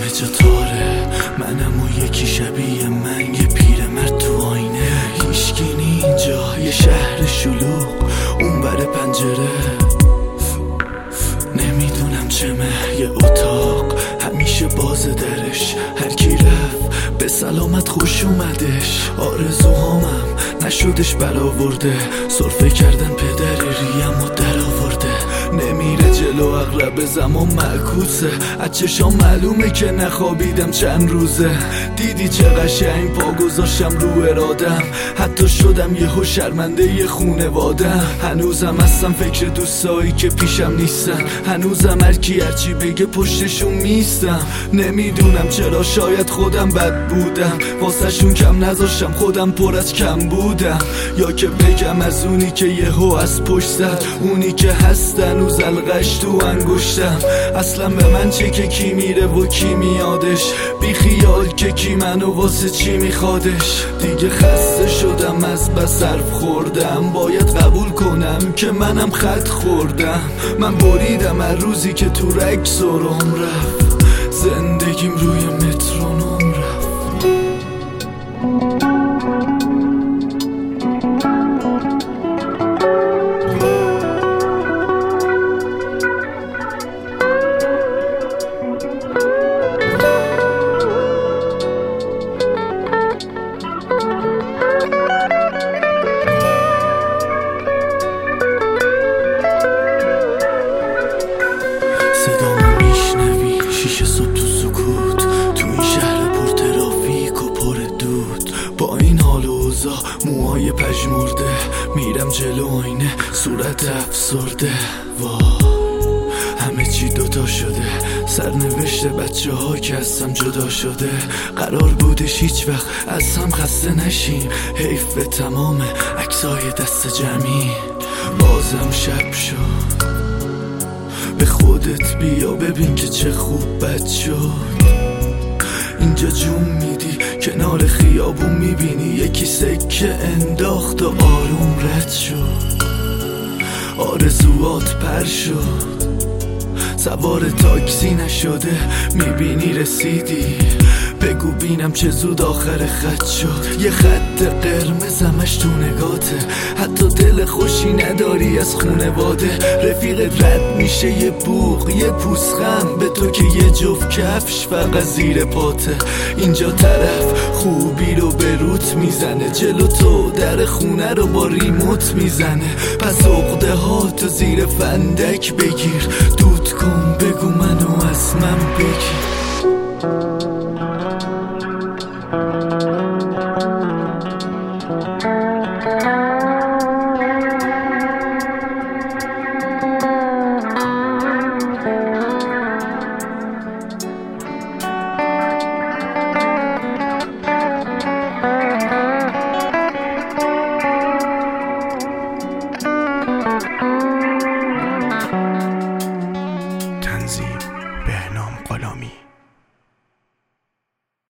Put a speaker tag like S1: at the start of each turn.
S1: همه جا تاره، منم و یکی شبیه من، یه پیرمرد تو آینه. هیچکی نی اینجا، یه شهر شلوغ اون بر پنجره. نمیدونم چمه، یه اتاق همیشه باز درش. هر کی رفت به سلامت خوش اومدش. آرزوهامم نشدش برآورده، سرفه کردن پدر ریم و در آورده. نمیره جلو اغلب زمان معکوسه، از چشام معلومه که نخوابیدم چند روزه. دیدی چه قشنگ پا گذاشتم رو ارادم، حتی شدم یهو شرمنده ی خونوادم. هنوزم هستم فکر دوستایی که پیشم نیستن، هنوزم هرکی هرچی بگه پشتشون میستم. نمیدونم چرا، شاید خودم بد بودم، واسه شون کم نذاشتم، خودم پر از کم بودم. یا که بگم از اونی که یهو از پشت زد، اونی که هست هنوز القش تو انگشتم. اصلا به من چه که کی میره و کی میادش، بی خیال که کی منو واسه چی میخوادش. دیگه خسته شدم از بس حرف خوردم، باید قبول کنم که منم خط خوردم. من بریدم هر روزی که تو رگ سرم رفت، زندگیم روی مترونوم رفت. صدامو میشنوی شیشه صبح تو سکوت، تو این شهر پر ترافیک و پر دود. با این حال و اوضاع موهای پژمرده، میرم جلو آینه صورت افسرده. وای همه چی دوتا شده، سرنوشت بچه ها که از هم جدا شده. قرار بودش هیچ وقت از هم خسته نشیم، حیف به تمام عکسای دست جمعی. بازم شب شد، به خودت بیا ببین که چه خوب بد شد. اینجا جون میدی کنار خیابون، میبینی یکی سکه انداخت و آروم رد شد. آرزوات پر شد، سوار تاکسی نشده، میبینی رسیدی. بگو بینم چه زود آخر خط شد. یه خط قرمز همش تو نگاته، حتی دل خوشی نداری از خونواده. رفیقت رد میشه یه بوق یه پوسخند به تو که یه جفت کفش فقط زیر پاته. اینجا طرف خوبی رو به روت میزنه، جلو تو در خونه رو با ریموت میزنه. پس عقده ها تو زیر فندک بگیر، دود کن بگو منو از من بگیر.